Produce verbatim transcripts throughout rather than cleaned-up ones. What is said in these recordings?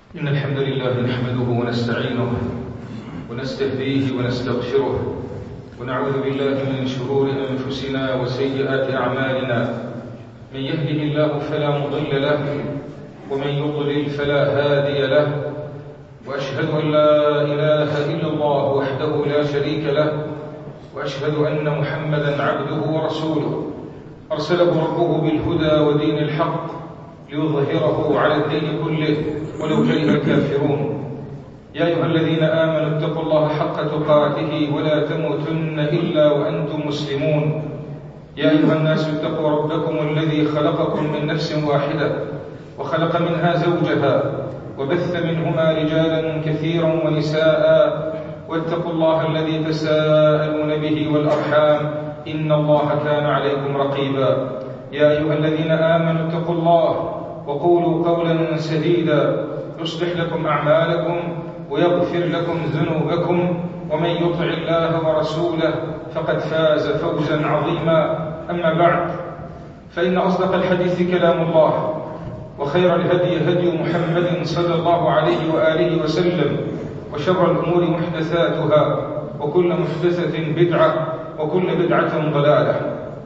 إن الحمد لله نحمده ونستعينه ونستهديه ونستغفره ونعوذ بالله من شرور أنفسنا وسيئات أعمالنا. من يهده الله فلا مضل له ومن يضلل فلا هادي له، وأشهد أن لا إله إلا الله وحده لا شريك له، وأشهد أن محمدا عبده ورسوله أرسله ربه بالهدى ودين الحق ليظهره على الدين كله ولو كره الكافرون. يا أيها الذين آمنوا اتقوا الله حق تقاته ولا تموتن إلا وأنتم مسلمون. يا أيها الناس اتقوا ربكم الذي خلقكم من نفس واحدة وخلق منها زوجها وبث منهما رجالا كثيرا ونساء، واتقوا الله الذي تساءلون به والأرحام إن الله كان عليكم رقيبا. يا أيها الذين آمنوا اتقوا الله وقولوا قولا سديدا يصلح لكم أعمالكم ويغفر لكم ذنوبكم، ومن يطع الله ورسوله فقد فاز فوزا عظيما. أما بعد، فإن أصدق الحديث كلام الله، وخير الهدي هدي محمد صلى الله عليه وآله وسلم، وشر الأمور محدثاتها، وكل محدثة بدعة، وكل بدعة ضلالة.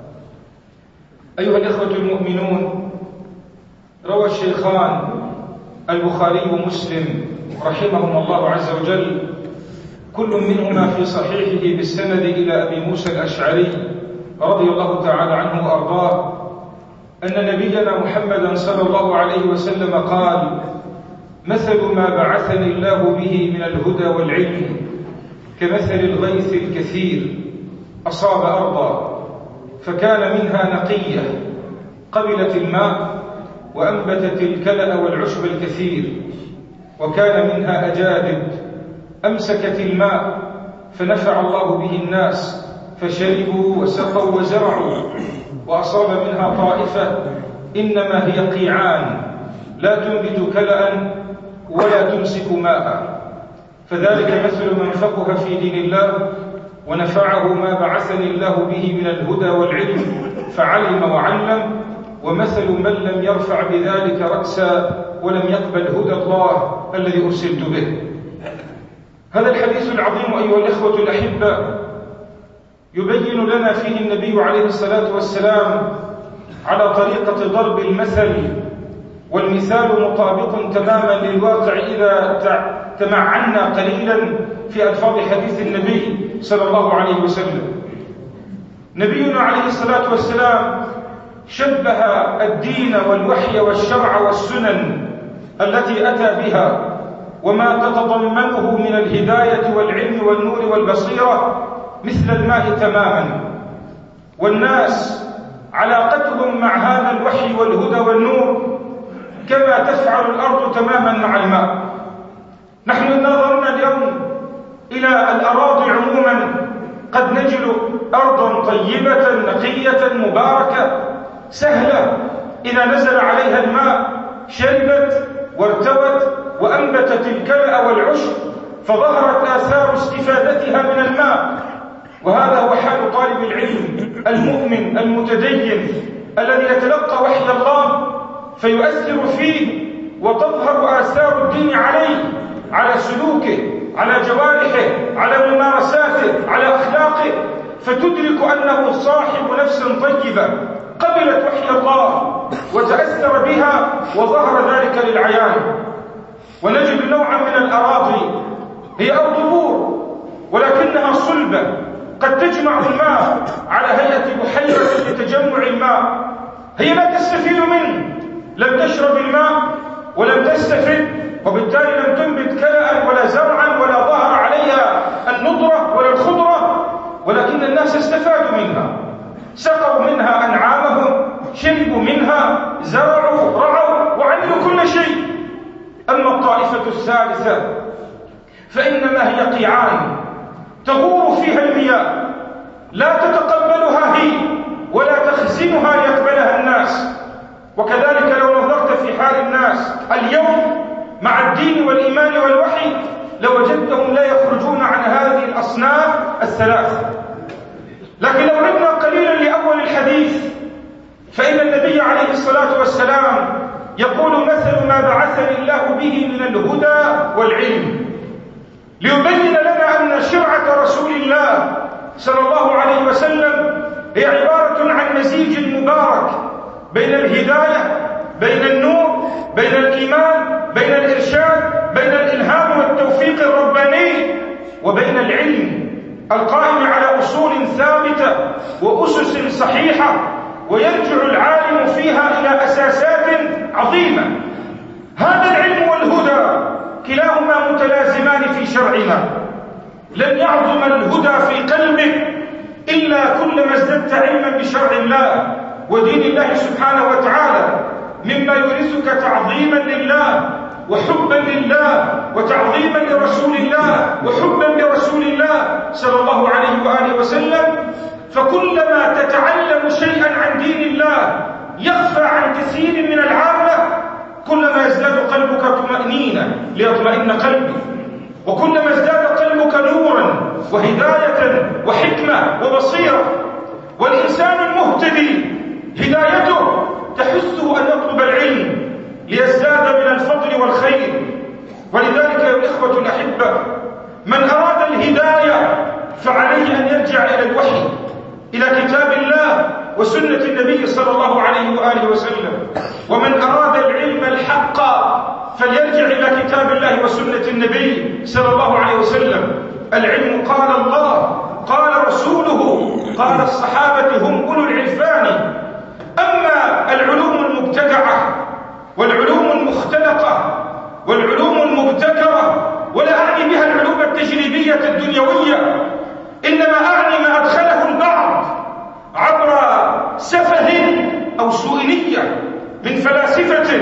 أيها الإخوة المؤمنون، روى الشيخان البخاري ومسلم رحمهم الله عز وجل كل منهما في صحيحه بالسند إلى أبي موسى الأشعري رضي الله تعالى عنه وأرضاه أن نبينا محمدا صلى الله عليه وسلم قال: مثل ما بعثني الله به من الهدى والعلم كمثل الغيث الكثير أصاب أرضا فكان منها نقية قبلت الماء وأنبتت الكلأ والعشب الكثير، وكان منها أجادب أمسكت الماء فنفع الله به الناس فشربوا وسقوا وزرعوا، وأصاب منها طائفة إنما هي قيعان لا تنبت كلأ ولا تمسك ماء. فذلك مثل من فقه في دين الله ونفعه ما بعثني الله به من الهدى والعلم فعلم وعلم، ومثل من لم يرفع بذلك رأسا ولم يقبل هدى الله الذي أرسلت به. هذا الحديث العظيم أيها الإخوة الأحبة يبين لنا فيه النبي عليه الصلاة والسلام على طريقة ضرب المثل، والمثال مطابق تماما للواقع إذا تمعنا قليلا في ألفاظ حديث النبي صلى الله عليه وسلم. نبينا عليه الصلاة والسلام شبه الدين والوحي والشرع والسنن التي أتى بها وما تتضمنه من الهداية والعلم والنور والبصيرة مثل الماء تماما، والناس علاقتهم مع هذا الوحي والهدى والنور كما تفعل الأرض تماما مع الماء. نحن نظرنا اليوم إلى الأراضي عموما قد نجد أرضا طيبة نقية مباركة سهلة إذا نزل عليها الماء شربت وارتوت وأنبتت الكلأ والعشب فظهرت آثار استفادتها من الماء. وهذا هو حال طالب العلم المؤمن المتدين الذي يتلقى وحي الله فيؤثر فيه وتظهر آثار الدين عليه، على سلوكه، على جوارحه، على ممارساته، على أخلاقه، فتدرك أنه صاحب نفس طيبة قبلت وحي الله وتأثر بها وظهر ذلك للعيان. ونجد نوعا من الأراضي هي أرض بور ولكنها صلبة قد تجمع الماء على هيئة بحيرة لتجمع الماء، هي لا تستفيد منه، لم تشرب الماء ولم تستفد، وبالتالي لم تنبت كلأ ولا زرعا ولا ظهر عليها النضرة ولا الخضرة، ولكن الناس استفادوا منها، سقوا منها أنعامهم، شربوا منها، زرعوا، رعوا، وعملوا كل شيء. أما الطائفة الثالثة فإنما هي قيعان تغور فيها المياه لا تتقبلها هي ولا تخزنها ليقبلها الناس. وكذلك لو نظرت في حال الناس اليوم مع الدين والإيمان والوحي لوجدتهم لا يخرجون عن هذه الأصناف الثلاث. لكن لو عدنا قليلا لأول الحديث فإن النبي عليه الصلاة والسلام يقول مثل ما بعثني الله به من الهدى والعلم، ليبين لنا أن شرعة رسول الله صلى الله عليه وسلم هي عبارة عن مزيج مبارك بين الهداية، بين النور، بين الإيمان، بين الإرشاد، بين الإلهام والتوفيق الرباني، وبين العلم القائم على أصول ثابتة وأسس صحيحة، ويرجع العالم فيها إلى أساسات عظيمة. هذا العلم والهدى كلاهما متلازمان في شرعنا. لن يعظم الهدى في قلبك إلا كلما ازددت علما بشرع الله ودين الله سبحانه وتعالى، مما يورثك تعظيما لله وحبا لله وتعظيما لرسول الله وحبا لرسول الله صلى الله عليه وآله وسلم. فكلما تتعلم شيئا عن دين الله يخفى عن كثير من العامة، كلما ازداد قلبك طمأنينة ليطمئن قلبي، وكلما ازداد قلبك نورا وهداية وحكمة وبصيرة. والإنسان المهتدي هدايته تحثه أن يطلب العلم ليزداد من الفضل والخير. ولذلك يا الإخوة الأحبة، من أراد الهداية فعليه أن يرجع إلى الوحي، إلى كتاب الله وسنة النبي صلى الله عليه وآله وسلم. ومن أراد العلم الحق فليرجع إلى كتاب الله وسنة النبي صلى الله عليه وسلم. العلم قال الله، قال رسوله، قال الصحابة هم أولو العرفان. أما العلوم المبتدعة والعلوم المختلقة والعلوم المبتكرة، ولا أعني بها العلوم التجريبية الدنيوية، إنما أعني ما أدخله البعض عبر سفه أو سوء نية من فلاسفة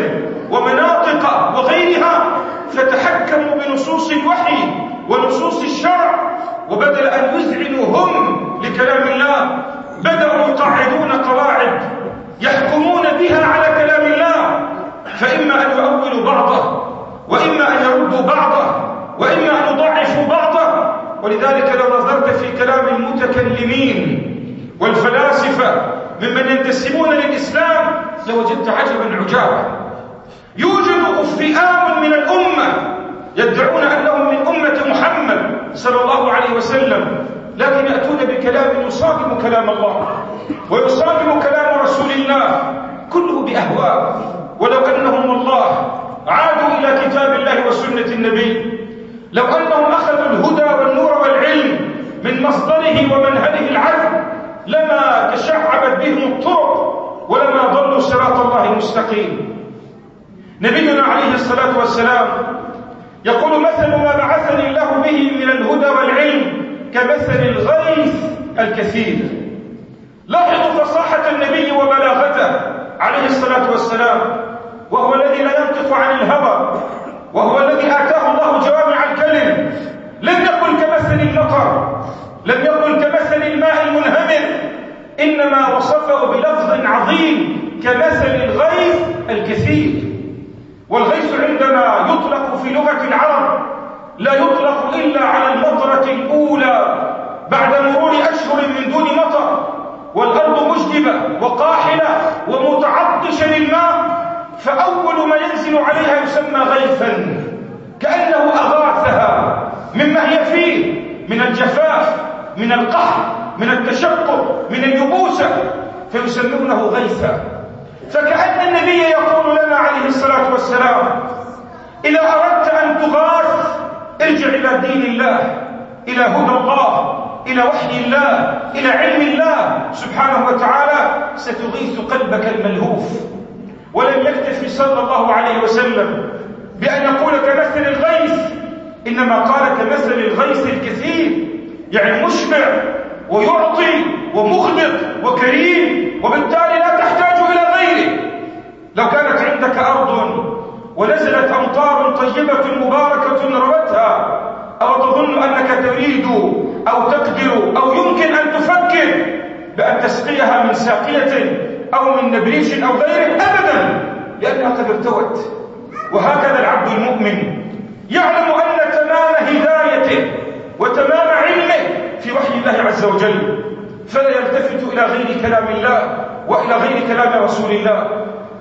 ومناطق وغيرها، فتحكموا بنصوص الوحي ونصوص الشرع، وبدل أن يذعنوا هم لكلام الله بدأوا يقعدون قواعد يحكمون بها على كلام الله، فإما أن يؤولوا بعضه، وإما أن يردوا بعضه، وإما أن يضعفوا بعضه. ولذلك لو نظرت في كلام المتكلمين والفلاسفة ممن ينتسبون للإسلام لوجدت عجبا عجابا. يوجد فئام من الأمة يدعون أنهم من أمة محمد صلى الله عليه وسلم، لكن يأتون بكلام يصادم كلام الله ويصادم كلام رسول الله، كله بأهواء. ولو أنهم والله عادوا إلى كتاب الله وسنة النبي، لو أنهم أخذوا الهدى والنور والعلم من مصدره ومنهله العدل، لما تشعبت بهم الطرق ولما ضلوا صراط الله المستقيم. نبينا عليه الصلاة والسلام يقول مثل ما بعثني الله به من الهدى والعلم كمثل الغيث الكثير. لاحظوا فصاحة النبي وبلاغته عليه الصلاة والسلام، وهو الذي لا ينطق عن الهوى، وهو الذي آتاه الله جوامع الكلم. لم يقل كمثل المطر، لم يقل كمثل الماء المنهمر، إنما وصفه بلفظ عظيم كمثل الغيث الكثير. والغيث عندما يطلق في لغة العرب لا يطلق إلا على المطرة الأولى بعد مرور أشهر من دون مطر، والأرض مجدبة وقاحلة ومتعطشة للماء، فأول ما ينزل عليها يسمى غيثا، كأنه أغاثها مما هي فيه من الجفاف، من القحط، من التشقق، من اليبوسة، فيسمونه غيثا. فكأن النبي يقول لنا عليه الصلاة والسلام: إذا أردت أن تغاث ارجع إلى دين الله، إلى هدى الله، إلى وحي الله، إلى علم الله سبحانه وتعالى، ستغيث قلبك الملهوف. ولم يكتفي صلى الله عليه وسلم بأن يقول كمثل الغيث، إنما قال كمثل الغيث الكثير، يعني مشبع ويعطي ومخلط وكريم، وبالتالي لا تحتاج إلى غيره. لو كانت عندك أرض ونزلت أمطار طيبة مباركة روتها، أو تظن أنك تريد أو تقدر أو يمكن أن تفكر بأن تسقيها من ساقية أو من نبريش أو غيره؟ أبدا، لأنها قد ارتوت. وهكذا العبد المؤمن يعلم أن تمام هدايته وتمام علمه في وحي الله عز وجل، فلا يلتفت إلى غير كلام الله وإلى غير كلام رسول الله.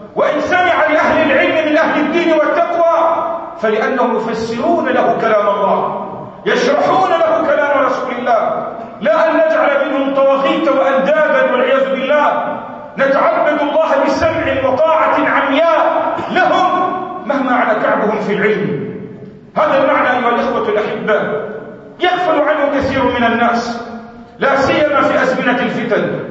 وإن سمع لأهل العلم من أهل الدين والتقوى فلأنهم يفسرون له كلام الله، يشرحون له كلام رسول الله، لا أن نجعل منهم طواغيت وأندادا والعياذ بالله، نتعبد الله بسمع وطاعة عمياء لهم مهما على كعبهم في العلم. هذا المعنى أيها الإخوة الأحبة يغفل عنه كثير من الناس، لا سيما في أزمنة الفتن.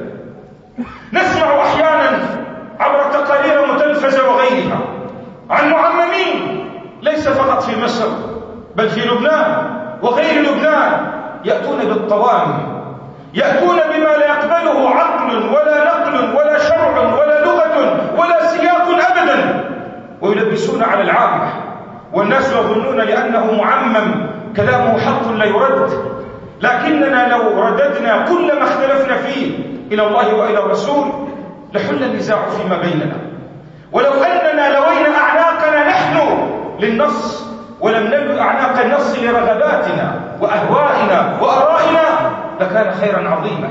نسمع أحيانا عبر تقارير متلفزة وغيرها عن معممين ليس فقط في مصر بل في لبنان وغير لبنان، يأتون بالطوام، يأتون بما لا يقبله عقل ولا نقل ولا شرع ولا لغة ولا سياق أبدا، ويلبسون على العامة، والناس يظنون لأنه معمم كلامه حق لا يرد. لكننا لو رددنا كل ما اختلفنا فيه إلى الله وإلى الرسول لحل النزاع فيما بيننا، ولو أننا لوينا أعناقنا نحن للنص ولم نلو أعناق النص لرغباتنا وأهوائنا وأرائنا لكان خيرا عظيما.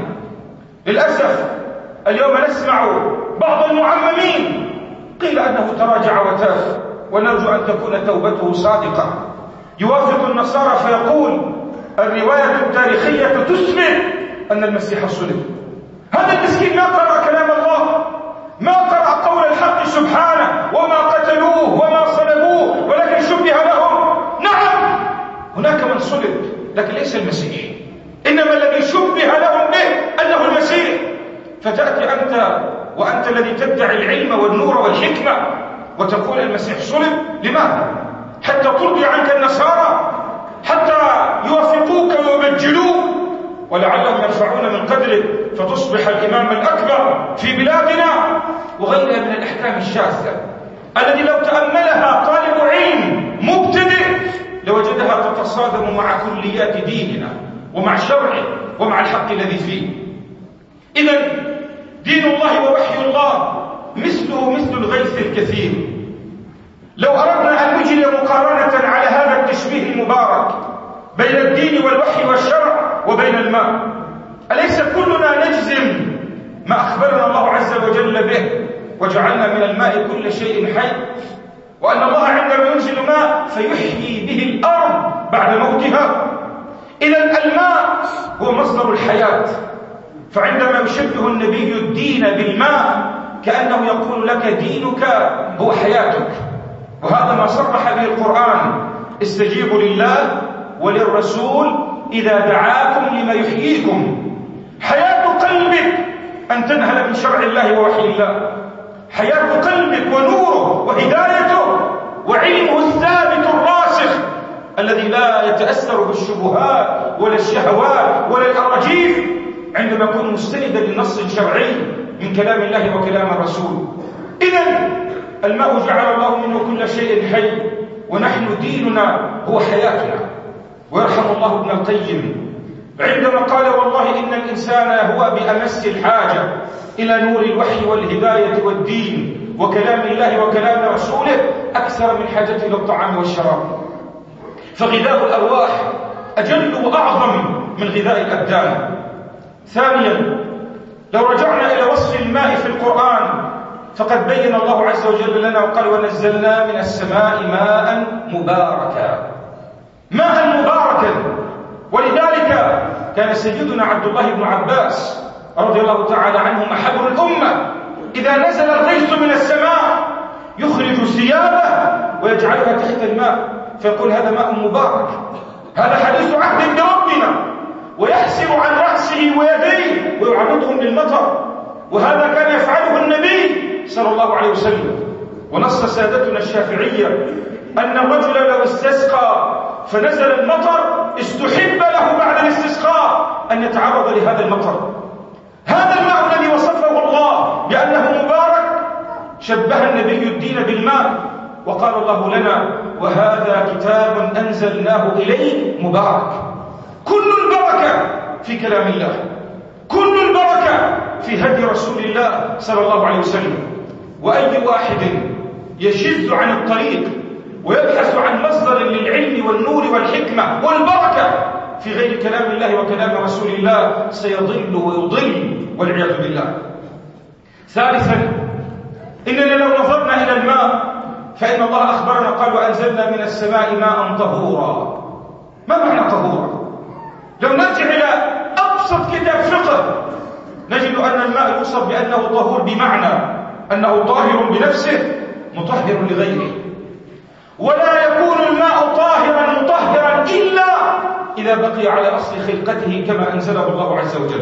للأسف اليوم نسمع بعض المعممين قيل أنه تراجع وتاب، ونرجو أن تكون توبته صادقة، يوافق النصارى فيقول الرواية التاريخية تثبت أن المسيح صلب. هذا المسكين ما قرأ كلام الله، ما قرأ قول الحق سبحانه وما قتلوه وما صلبوه ولكن شبه لهم. نعم هناك من صلب لكن ليس المسيح، إنما الذي شبه لهم به أنه المسيح. فتأتي أنت وأنت الذي تدعي العلم والنور والحكمة وتقول المسيح صلب. لماذا؟ حتى ترضي عنك النصارى، حتى يوافقوك ويبجلوك ولعلهم يرفعون من قدرك فتصبح الإمام الأكبر في بلادنا، وغيرها من الأحكام الشاذة التي لو تأملها طالب علم مبتدئ لوجدها تتصادم مع كليات ديننا ومع شرعه ومع الحق الذي فيه. إذن دين الله ووحي الله مثله مثل الغيث الكثير. لو أردنا أن نجري مقارنة على هذا التشبيه المبارك بين الدين والوحي والشرع وبين الماء، أليس كلنا نجزم ما أخبرنا الله عز وجل به وجعلنا من الماء كل شيء حي، وأن الله عندما ينزل ماء فيحيي به الأرض بعد موتها؟ إذن الماء هو مصدر الحياة، فعندما يشبه النبي الدين بالماء كأنه يقول لك دينك هو حياتك، وهذا ما صرح به القرآن: استجيبوا لله وللرسول إذا دعاكم لما يحييكم. حياة قلبك أن تنهل من شرع الله ووحي الله، حياة قلبك ونوره وهدايته وعلمه الثابت الراسخ الذي لا يتأثر بالشبهات ولا الشهوات ولا الأراجيف، عندما يكون مستندا لنص شرعي من كلام الله وكلام الرسول. إذن الماء جعل الله منه كل شيء حي، ونحن ديننا هو حياتنا. ويرحم الله ابن القيم عندما قال: والله إن الإنسان هو بأمس الحاجة إلى نور الوحي والهداية والدين وكلام الله وكلام رسوله أكثر من حاجته إلى الطعام والشراب، فغذاء الأرواح أجل وأعظم من غذاء الأبدان. ثانيا، لو رجعنا إلى وصف الماء في القرآن فقد بين الله عز وجل لنا وقال: ونزلنا من السماء ماء مباركا، ماء مباركا. ولذلك كان سيدنا عبد الله بن عباس رضي الله تعالى عنهما حبر الأمة إذا نزل الغيث من السماء يخرج ثيابه ويجعلها تحت الماء فيقول: هذا ماء مبارك، هذا حديث عهد بربنا، ويحسر عن رأسه ويديه ويعرضهم للمطر. وهذا كان يفعله النبي صلى الله عليه وسلم. ونص سادتنا الشافعية أن الرجل لو استسقى فنزل المطر استحب له بعد الاستسقاء أن يتعرض لهذا المطر. هذا الماء الذي وصفه الله بأنه مبارك شبه النبي الدين بالماء، وقال الله لنا: وهذا كتاب أنزلناه إليك مبارك. كل البركة في كلام الله، كل البركة في هدي رسول الله صلى الله عليه وسلم. وأي واحد يشذ عن الطريق ويبحث عن مصدر للعلم والنور والحكمة والبركة في غير كلام الله وكلام رسول الله سيضل ويضل والعياذ بالله. ثالثا، إننا لو نظرنا إلى الماء فإن الله أخبرنا قال وأنزلنا من السماء ماء طهورا. ما معنى طهورا؟ لو نرجع إلى أبسط كتاب فقه نجد أن الماء يوصف بأنه طهور بمعنى أنه طاهر بنفسه مطهر لغيره، ولا يكون الماء طاهرا مطهرا إلا إذا بقي على أصل خلقته كما أنزله الله عز وجل.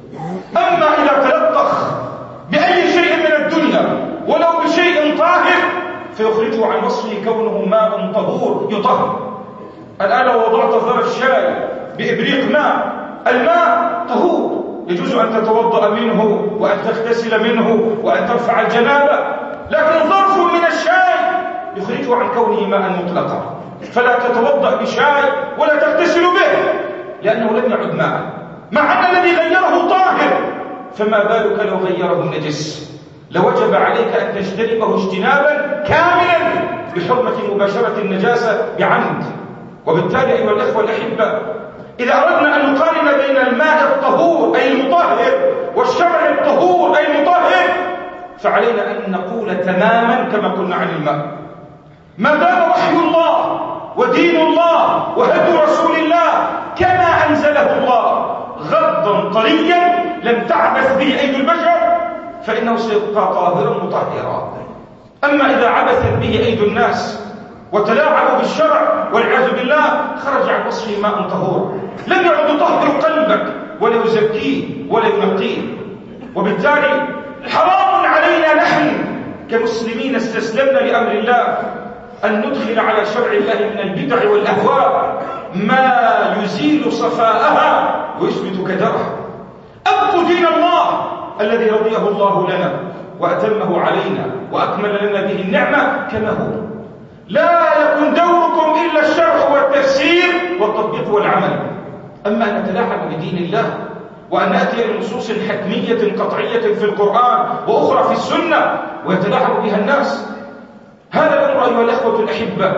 أما إذا تلطخ بأي شيء من الدنيا ولو بشيء طاهر فيخرجه عن وصفه كونه ماء طهور يطهر. الآن لو وضعت ظرف شاي بإبريق ماء، الماء طهور يجوز أن تتوضأ منه وأن تغتسل منه وأن ترفع الجنابة، لكن ظرف من الشاي يخرجه عن كونه ماء مطلقا، فلا تتوضأ بشاي ولا تغتسل به لأنه لم يعد ماء، مع أن الذي غيره طاهر، فما بالك لو غيره نجس؟ لوجب عليك أن تجتنبه اجتنابا كاملا بحرمة مباشرة النجاسة بعمد. وبالتالي أيها الأخوة الأحبة، إذا أردنا أن نقارن بين الماء الطهور أي المطهر والشرع الطهور أي المطهر فعلينا أن نقول تماما كما قلنا عن الماء: ما دام وحي الله ودين الله وهدي رسول الله كما أنزله الله غضا طريا لم تعبث به أيدي البشر فإنه سيبقى طاهرا مطهرا. أما إذا عبثت به أيدي الناس وتلاعبوا بالشرع والعياذ بالله خرج عن وصفه ماء طهور، لم يعد يطهر قلبك ولا يزكيه ولا ينقيه. وبالتالي حرام علينا نحن كمسلمين استسلمنا لأمر الله أن ندخل على شرع الله من البدع والأهواء ما يزيل صفاءها ويثبت كدرها. أبقوا دين الله الذي رضيه الله لنا وأتمه علينا وأكمل لنا به النعمة كما هو. لا يكن دوركم إلا الشرح والتفسير والتطبيق والعمل. أما أن نتلاعب بدين الله وأن نأتي بنصوص حتمية قطعية في القرآن وأخرى في السنة ويتلاعب بها الناس، هذا الأمر أيها الأخوة الأحبة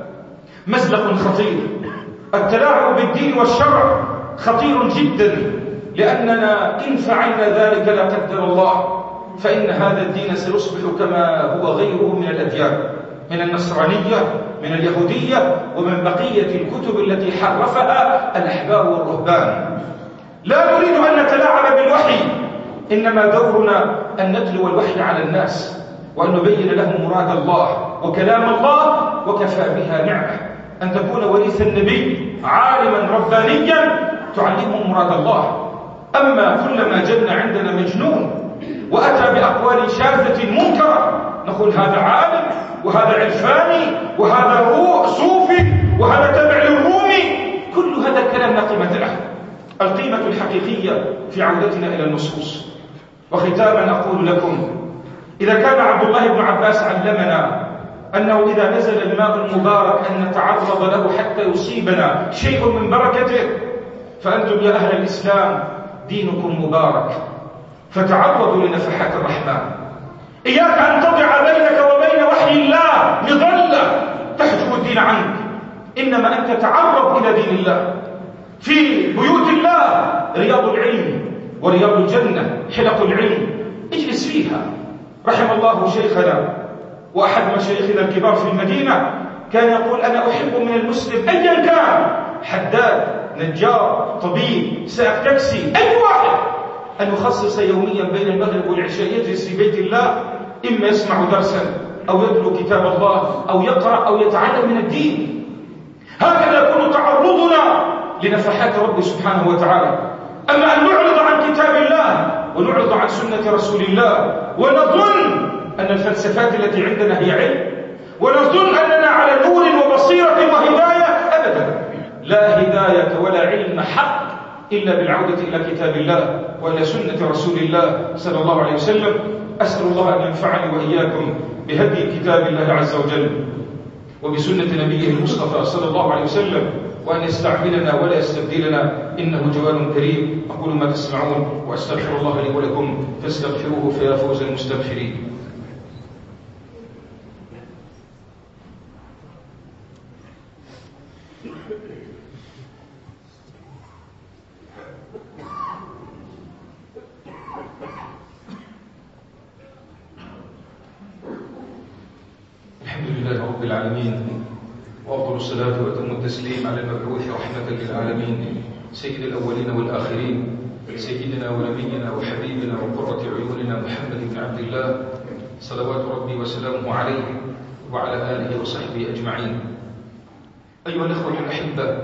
مزلق خطير. التلاعب بالدين والشرع خطير جدا، لأننا إن فعلنا ذلك لا قدر الله فإن هذا الدين سيصبح كما هو غيره من الأديان، من النصرانية، من اليهودية، ومن بقية الكتب التي حرفها الأحبار والرهبان. لا نريد أن نتلاعب بالوحي، إنما دورنا أن نتلو الوحي على الناس وأن نبين لهم مراد الله وكلام الله، وكفى بها نعمة أن تكون وريث النبي عالما ربانيا تعلمهم مراد الله. أما كلما جن عندنا مجنون وأتى بأقوال شاذة منكرة نقول هذا عالم وهذا عرفاني وهذا روح صوفي وهذا تبع للرومي. كل هذا الكلام لا قيمة له. القيمة الحقيقية في عودتنا إلى النصوص. وختاما أقول لكم: إذا كان عبد الله بن عباس علمنا أنه إذا نزل الماء المبارك أن نتعرض له حتى يصيبنا شيء من بركته، فأنتم يا أهل الإسلام دينكم مبارك، فتعرضوا لنفحات الرحمن. إياك أن تضع بينك وبين وحي الله مظلة تحجب الدين عنك، إنما أن تتعرض إلى دين الله. في بيوت الله رياض العلم ورياض الجنة، حلق العلم، اجلس فيها. رحم الله شيخنا وأحد مشايخنا الكبار في المدينة كان يقول: أنا أحب من المسلم أيا كان، حداد، نجار، طبيب، سائق تاكسي، أي واحد، أن يخصص يوميا بين المغرب والعشاء يجلس في بيت الله، إما يسمع درسا أو يتلو كتاب الله أو يقرأ أو يتعلم من الدين. هكذا يكون تعرضنا لنفحات رب سبحانه وتعالى. أما أن نعرض عن كتاب الله ونعرض عن سنة رسول الله ونظن أن الفلسفات التي عندنا هي علم، ونظن أننا على نور وبصيرة وهداية، أبدا. لا هداية ولا علم حق إلا بالعودة إلى كتاب الله وإلى سنة رسول الله صلى الله عليه وسلم. أسأل الله أن ينفعني وإياكم بهدي كتاب الله عز وجل وبسنة نبيه المصطفى صلى الله عليه وسلم، وأن يستعملنا ولا يستبدلنا، إنه جواد كريم. أقول ما تسمعون وأستغفر الله لي ولكم فاستغفروه فيا فوز المستغفرين. الحمد لله رب العالمين، وأفضل الصلاة وأتم التسليم على المبعوث رحمة للعالمين سيد الأولين والآخرين، سيدنا ونبينا وحبيبنا وقرة عيوننا محمد بن عبد الله صلوات ربي وسلامه عليه وعلى آله وصحبه أجمعين. أيها الأخوة الأحبة،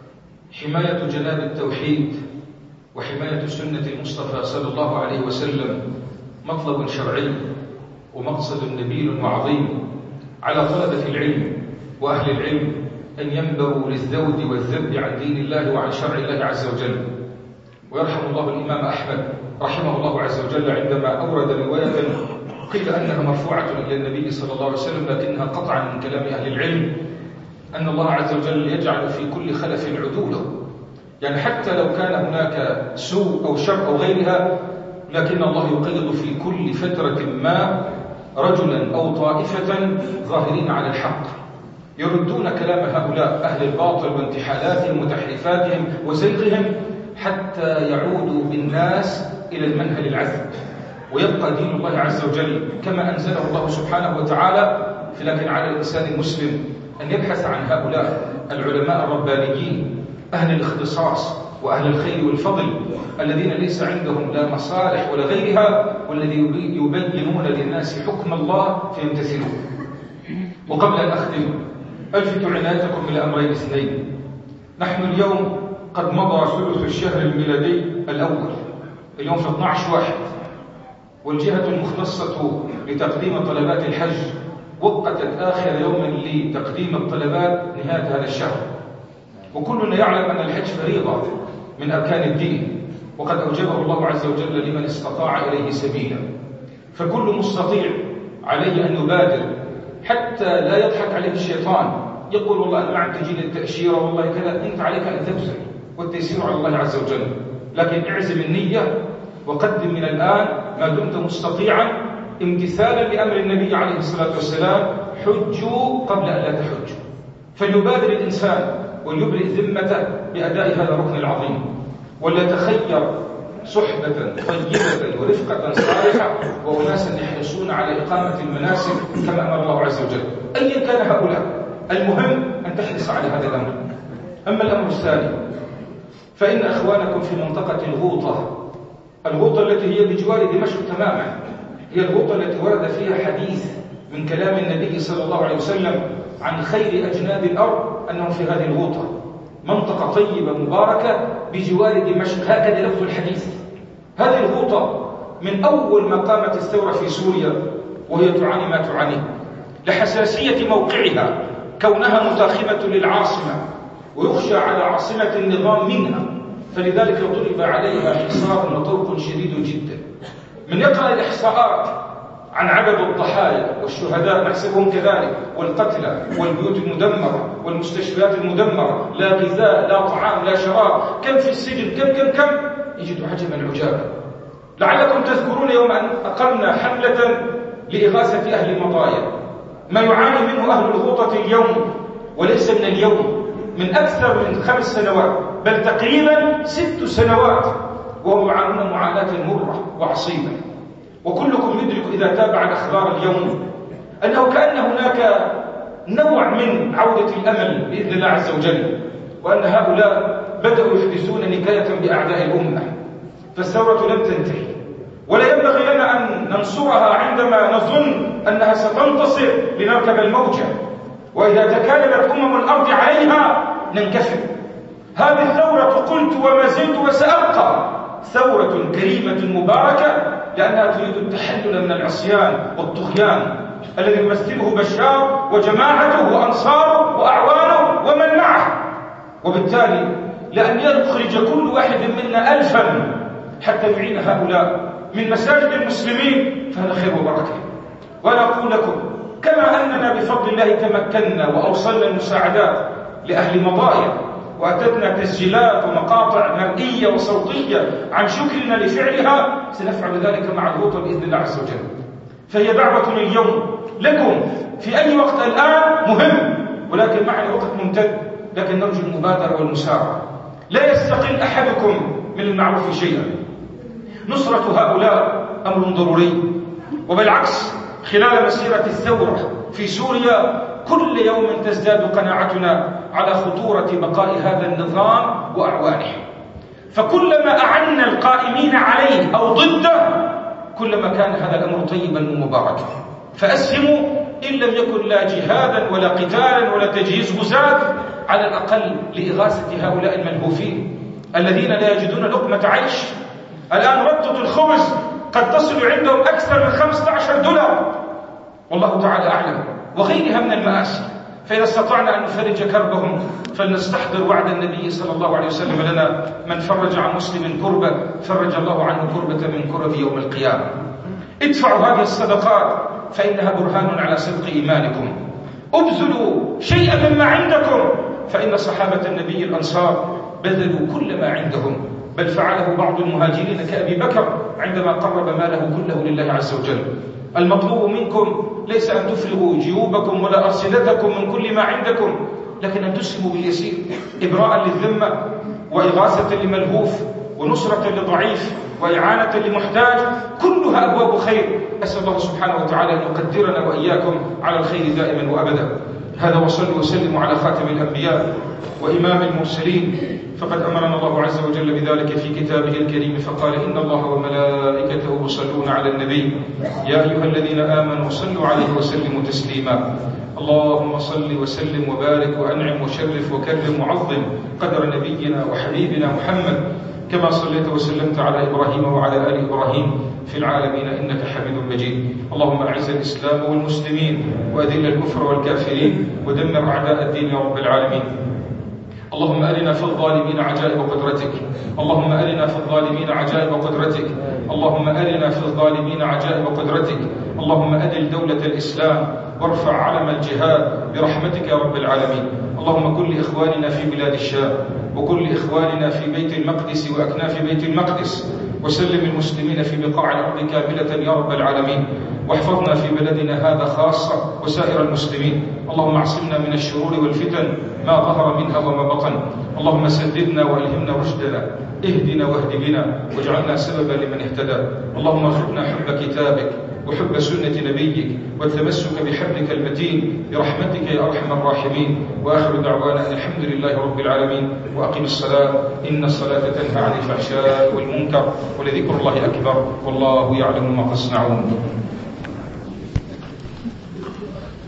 حماية جناب التوحيد وحماية سنة المصطفى صلى الله عليه وسلم مطلب شرعي ومقصد نبيل وعظيم على طلبة العلم وأهل العلم أن ينبروا للذود والذب عن دين الله وعن شرع الله عز وجل. ويرحم الله الإمام أحمد رحمه الله عز وجل عندما أورد رواية قيل أنها مرفوعة إلى النبي صلى الله عليه وسلم لكنها قطعا من كلام أهل العلم، أن الله عز وجل يجعل في كل خلف عدولا، يعني حتى لو كان هناك سوء أو شر أو غيرها، لكن الله يقيض في كل فترة ما رجلا أو طائفة ظاهرين على الحق يردون كلام هؤلاء أهل الباطل وانتحالاتهم وتحريفاتهم وزيغهم حتى يعودوا بالناس إلى المنهل العذب، ويبقى دين الله عز وجل كما أنزله الله سبحانه وتعالى. لكن على الإنسان المسلم أن يبحث عن هؤلاء العلماء الربانيين أهل الاختصاص وأهل الخير والفضل الذين ليس عندهم لا مصالح ولا غيرها، والذين يبينون للناس حكم الله فيمتثلون. وقبل أن أختم ألفت عنايتكم إلى أمرين اثنين. نحن اليوم قد مضى ثلث الشهر الميلادي الأول، اليوم في اثني عشر واحد، والجهة المختصة لتقديم طلبات الحج وقتت آخر يوم لتقديم الطلبات نهاية هذا الشهر. وكلنا يعلم أن الحج فريضة من أركان الدين، وقد أوجبه الله عز وجل لمن استطاع إليه سبيلا، فكل مستطيع عليه أن يبادر حتى لا يضحك عليه الشيطان يقول والله أنا ما عم تجي للتأشيرة والله كذا. أنت عليك أن تبذل والتيسير على الله عز وجل، لكن اعزم النية وقدم من الآن ما دمت مستطيعا امتثالا لأمر النبي عليه الصلاة والسلام: حجوا قبل أن لا تحجوا. فليبادر الإنسان وليبرئ ذمته بأداء هذا الركن العظيم، وليتخير صحبة طيبة ورفقة صالحة وأناسا يحرصون على إقامة المناسك كما أمر الله عز وجل أيا كان هؤلاء. المهم أن تحرص على هذا الأمر. أما الأمر الثاني فإن أخوانكم في منطقة الغوطة، الغوطة التي هي بجوار دمشق تماما، هي الغوطة التي ورد فيها حديث من كلام النبي صلى الله عليه وسلم عن خير أجناد الأرض أنهم في هذه الغوطة، منطقة طيبة مباركة بجوار دمشق، هكذا لفظ الحديث. هذه الغوطة من أول ما قامت الثورة في سوريا وهي تعاني ما تعانيه، لحساسية موقعها كونها متاخمة للعاصمة ويخشى على عاصمة النظام منها، فلذلك ضرب عليها حصار وطرق شديد جدا. من يقرأ الإحصاءات عن عدد الضحايا والشهداء نحسبهم كذلك، والقتلى والبيوت المدمرة والمستشفيات المدمرة، لا غذاء لا طعام لا شراب، كم في السجن، كم كم كم يجد عجبا عجابا. لعلكم تذكرون يوم أن أقمنا حملة لإغاثة أهل المطايا، ما يعاني منه أهل الغوطة اليوم، وليس من اليوم، من أكثر من خمس سنوات بل تقريبا ست سنوات، وهم يعانون معاناة مرة وعصيبة. وكلكم يدرك إذا تابع الأخبار اليوم أنه كأن هناك نوع من عودة الأمل بإذن الله عز وجل، وأن هؤلاء بدأوا يحدثون نكاية بأعداء الأمة. فالثورة لم تنتهي، ولا ينبغي لنا أن ننصرها عندما نظن أنها ستنتصر لنركب الموجة، وإذا تكالبت أمم الأرض عليها ننكفر. هذه الثورة قلت وما زلت وسأبقى ثورة كريمة مباركة، لأنها تريد التحلل من العصيان والطغيان الذي يمثله بشار وجماعته وأنصاره وأعوانه ومن معه. وبالتالي لأن يخرج كل واحد منا ألفا حتى يعين هؤلاء من مساجد المسلمين فهذا خير وبركة. وأنا أقول لكم كما أننا بفضل الله تمكنا وأوصلنا المساعدات لأهل مضايا وأتتنا تسجيلات ومقاطع مرئية وصوتية عن شكرنا لفعلها، سنفعل ذلك مع الغوطة بإذن الله عز وجل. فهي دعوة اليوم لكم في أي وقت الآن مهم، ولكن معنا وقت ممتد، لكن نرجو المبادرة والمسارعة. لا يستقل أحدكم من المعروف شيئا. نصرة هؤلاء أمر ضروري، وبالعكس خلال مسيرة الثورة في سوريا، كل يوم تزداد قناعتنا على خطورة بقاء هذا النظام وأعوانه. فكلما أعنا القائمين عليه أو ضده كلما كان هذا الأمر طيبا ومباركا. فأسهموا إن لم يكن لا جهادا ولا قتالا ولا تجهيز غزاة، على الأقل لإغاثة هؤلاء الملهوفين الذين لا يجدون لقمة عيش. الآن ربطة الخبز قد تصل عندهم أكثر من خمسة عشر دولار والله تعالى أعلم، وغيرها من المآسي. فإذا استطعنا أن نفرج كربهم فلنستحضر وعد النبي صلى الله عليه وسلم لنا: من فرج عن مسلم كربة فرج الله عنه كربة من كرب يوم القيامة. ادفعوا هذه الصدقات فإنها برهان على صدق إيمانكم. ابذلوا شيئا مما عندكم، فإن صحابة النبي الأنصار بذلوا كل ما عندهم، بل فعله بعض المهاجرين كأبي بكر عندما قرب ماله كله لله عز وجل. المطلوب منكم ليس أن تفرغوا جيوبكم ولا أرصدتكم من كل ما عندكم، لكن أن تسلموا باليسير إبراء للذمة وإغاثة لملهوف ونصرة لضعيف وإعانة لمحتاج، كلها أبواب خير. أسأل الله سبحانه وتعالى أن يقدرنا وإياكم على الخير دائما وأبدا. هذا وصلوا وسلموا على خاتم الأنبياء وإمام المرسلين، فقد أمرنا الله عز وجل بذلك في كتابه الكريم فقال: إن الله وملائكته يصلون على النبي يا أيها الذين آمنوا صلوا عليه وسلموا تسليما. اللهم صل وسلم وبارك وأنعم وشرف وكرم وعظم قدر نبينا وحبيبنا محمد، كما صليت وسلمت على إبراهيم وعلى آل إبراهيم في العالمين إنك حميد مجيد. اللهم أعز الإسلام والمسلمين وأذل الكفر والكافرين ودمر أعداء الدين يا رب العالمين. اللهم أرنا في الظالمين عجائب قدرتك، اللهم أرنا في الظالمين عجائب قدرتك، اللهم أرنا في الظالمين عجائب قدرتك. اللهم أدل دولة الإسلام وارفع علم الجهاد برحمتك يا رب العالمين. اللهم كن لإخواننا في بلاد الشام، وكن لإخواننا في بيت المقدس وأكناف بيت المقدس، وسلم المسلمين في بقاع الأرض كاملة يا رب العالمين. واحفظنا في بلدنا هذا خاصة وسائر المسلمين. اللهم اعصمنا من الشرور والفتن ما ظهر منها وما بطن. اللهم سددنا وألهمنا رشدنا، اهدنا واهد بنا واجعلنا سببا لمن اهتدى. اللهم ارزقنا حب كتابك وحب سنة نبيك والتمسك بحبلك المتين برحمتك يا أرحم الراحمين. وآخر دعوانا أن الحمد لله رب العالمين. وأقم الصلاة إن الصلاة تنهى عن الفحشاء والمنكر ولذكر الله أكبر والله يعلم ما تصنعون.